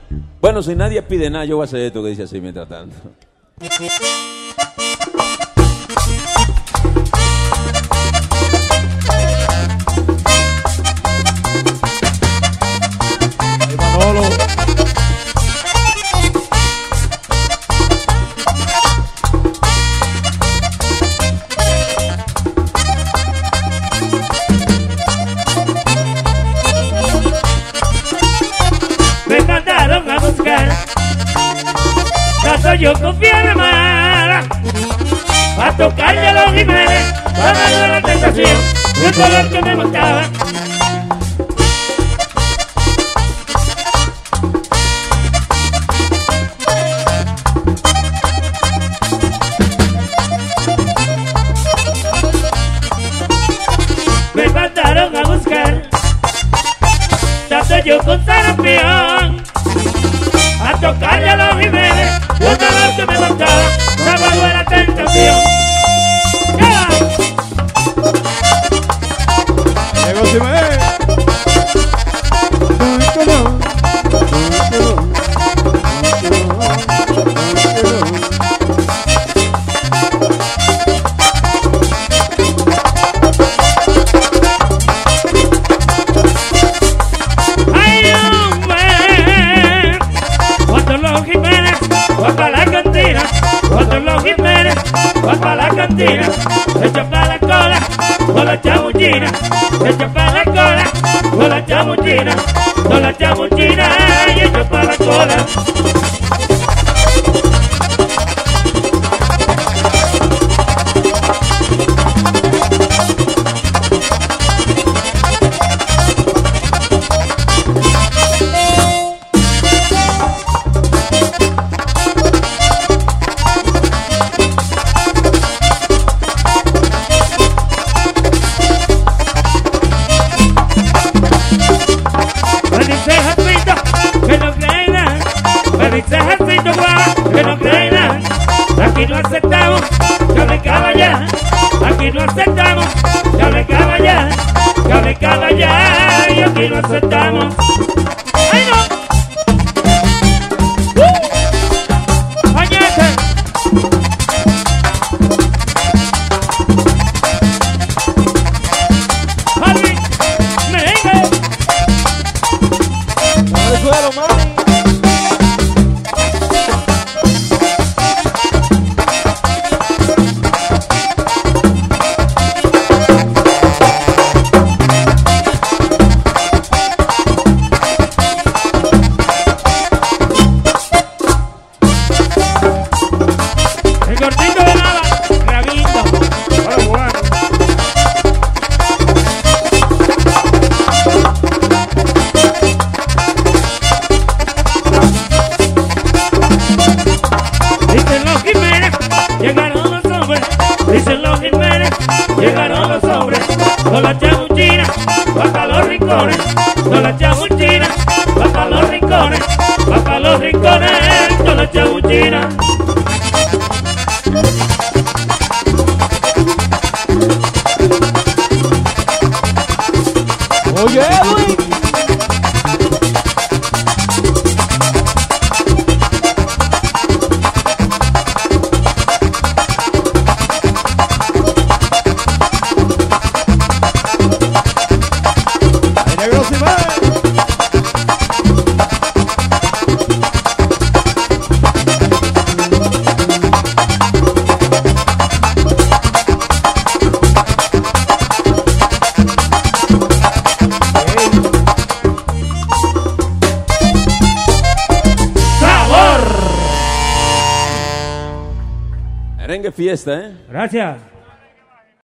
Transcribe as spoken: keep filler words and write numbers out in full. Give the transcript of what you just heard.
Bueno, si nadie pide nada, yo voy a hacer esto que dice así mientras tanto. Ay, Manolo. Me mandaron a buscar, caso yo confío en la mala, a tocarle a los Jiménez, para darle la tentación, y el dolor que me mataba. Me mandaron a buscar, tanto yo con sarampión, a tocarle a los Jiménez, y el dolor que me mataba, sábado era tentación. ¡Ya! Llegó Jiménez. ¡Ay, hombre! Cuando los Jiménez van pa' la cantina, cuando los Jiménez van pa' la cantina, se echan pa' la cola con la chamuchina, se echan pa' la cola con la chamuchina, con la chamuchina y echan pa' la cola. Me dice Jacinto que no cree nada, me dice Jacinto guau, que no cree nada. Aquí no aceptamos cable caballá, aquí no aceptamos cable caballá, cable caballá, y aquí no aceptamos. ¡Ay, no! ¡Uh! ¡Pañete! ¡Harvey! ¡Merengue! Al suelo, mami. El gordito de nada, Gravito. Ahora bueno. Dicen los Jiménez, llegaron los hombres. Dicen los Jiménez, llegaron los hombres. Con la chamuchina, va pa' los rincones. Con la chamuchina, va pa' los rincones. Va pa' los rincones, con la chamuchina. Oye, Edwin. Ahí llegó Jiménez. ¡Sabor! Merengue fiesta, ¿eh? Gracias.